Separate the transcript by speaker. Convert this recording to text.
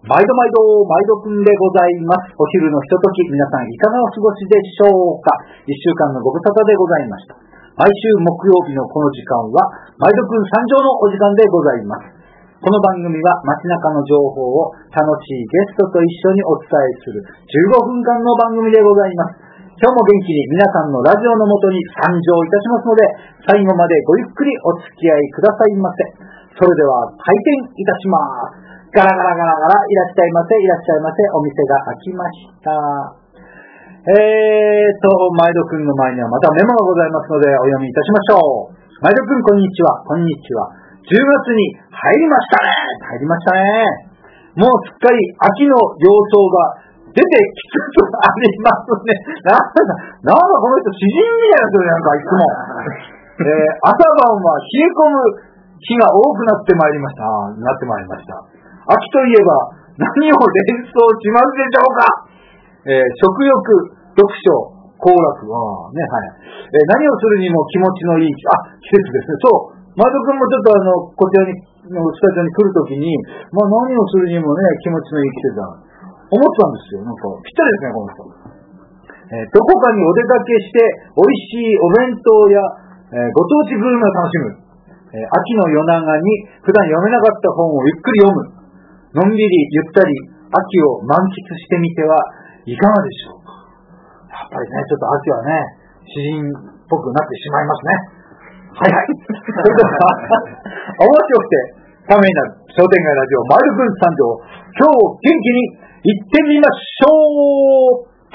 Speaker 1: 毎度くんでございます。お昼のひととき、皆さんいかがお過ごしでしょうか。一週間のご無沙汰でございました。毎週木曜日のこの時間は、毎度くん参上のお時間でございます。この番組は街中の情報を楽しいゲストと一緒にお伝えする15分間の番組でございます。今日も元気に皆さんのラジオのもとに参上いたしますので、最後までごゆっくりお付き合いくださいませ。それでは開店いたします。ガラガラガラガラ、いらっしゃいませ、いらっしゃいませ。お店が開きました。毎度くんの前にはまたメモがございますのでお読みいたしましょう。毎度くん、こんにちは。こんにちは。10月に入りましたね。入りましたね。もうすっかり秋の様相が出てきつつありますね。なんかこの人詩人みたいな人なんかいつも。朝晩は冷え込む日が多くなってまいりました。秋といえば何を連想しますでしょうか。食欲、読書、行楽はね、はい。何をするにも気持ちのいい季節ですね。そう。前田君もちょっとこちらにのスタジオに来るときに、何をするにもね気持ちのいい季節だ思ったんですよ。なんかぴったりですねこの人。どこかにお出かけして美味しいお弁当や、ご当地グルメを楽しむ。秋の夜長に普段読めなかった本をゆっくり読む。のんびりゆったり秋を満喫してみてはいかがでしょうか。やっぱりね、ちょっと秋はね、詩人っぽくなってしまいますね。はいはい。それでは、面白くてためになる商店街ラジオ、丸くん参上。今日元気に行ってみましょう。